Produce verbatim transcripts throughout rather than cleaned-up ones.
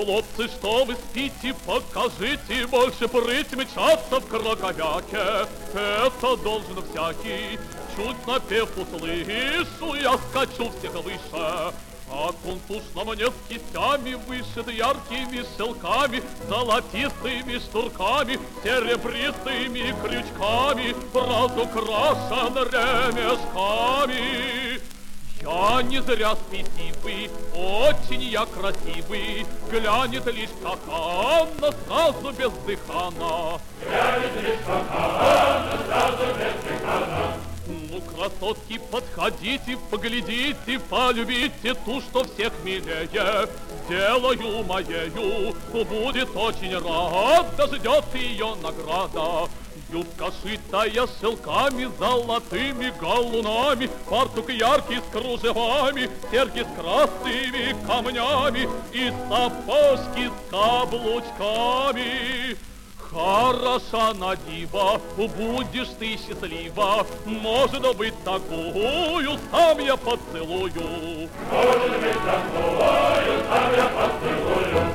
хлопцы, что вы спите, покажите больше прыть, мчаться в краковяке. Это должен всякий, чуть напев услышу, я скачу всех выше. А кунтуш на мне с кистями вышит яркими шелками, золотистыми шнурками, серебристыми крючками, разукрашен ремешками. Я не зря спесивый, очень я красивый, глянет лишь как Анна, сразу бездыханно. Глянет лишь как Анна, сразу бездыханно. Ну, красотки, подходите, поглядите, полюбите ту, что всех милее. Делаю моею, будет очень рад, дождется ее награда. Юбка шитая шелками, золотыми галунами, фартук яркий с кружевами, серьги с красными камнями и сапожки с каблучками. Хороша на диво, будешь ты счастлива, может быть, такую сам я поцелую. Может быть, такую сам я поцелую.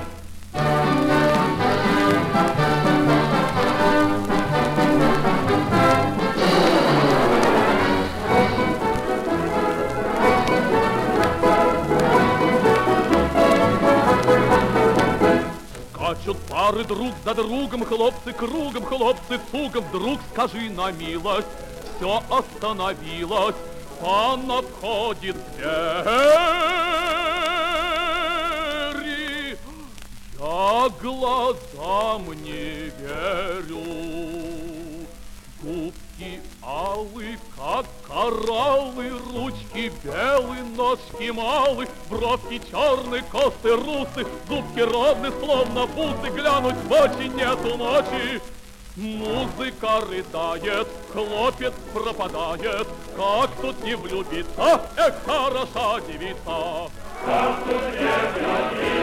Скачут пары друг за другом, хлопцы кругом, хлопцы цугом. Вдруг скажи на милость, все остановилось, пан обходит двери. Я глазам не верю. Губки алые, как кораллы, ручки белые, ножки малые, бровки черные, косты русы, зубки ровны, словно бусы, глянуть в очи нету мочи. Музыка рыдает, хлопец пропадает, как тут не влюбиться, эх, хороша девица. Как тут не влюбиться.